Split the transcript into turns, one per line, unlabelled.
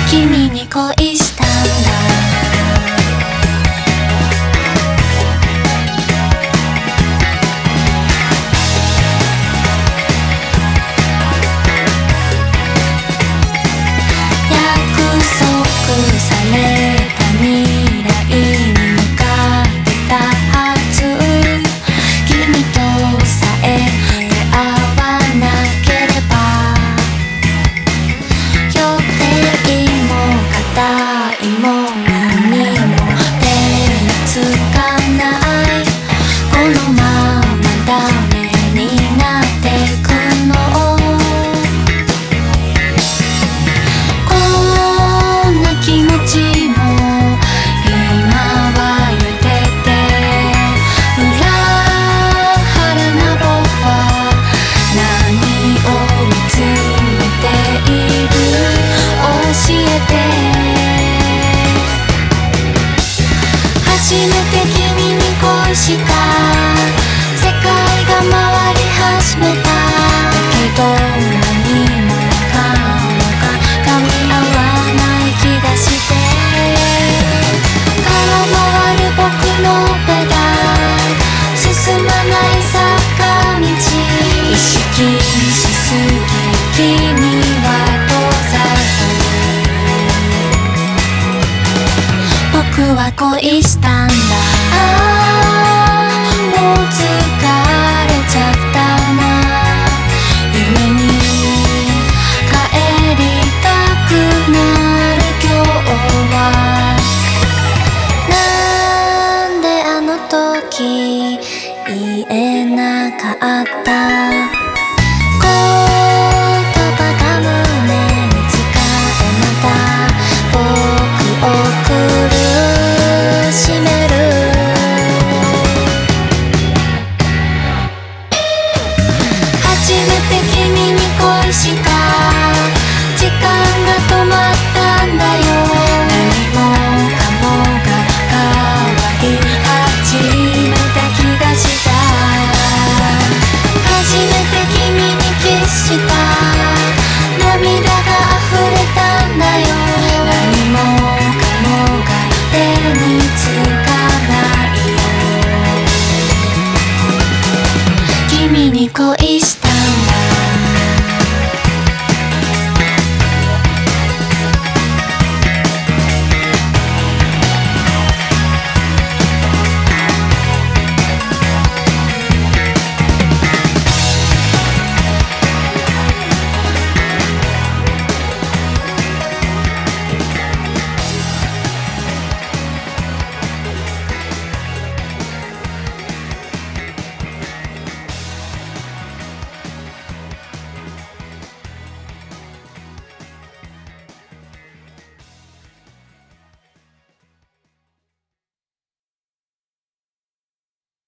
君に恋したんだ。約束された未来に向かってたはず。君とさえ出会わなければ予定も固いも何も手につかない。このままダメになってくの。こんな気持ちも今は揺れて、裏腹な僕は何を見つめている？教えて。初めて君に恋した。世界が回り始めた。だけど何もかもが噛み合わない気がして。空回る僕のペダル、進まない坂道。意識しすぎ君は遠ざかる。僕は恋したんだ。もう疲れちゃったな。夢に帰りたくなる今日は。なんであの時言えなかった。言葉が胸につかえまた僕を苦しめる。初めて君に恋した。時間が止まったんだよ。何もかもが変わり始めた気がした。初めて君にキスした。涙が溢れたんだよ。何もかもが手につかないよ。君に恋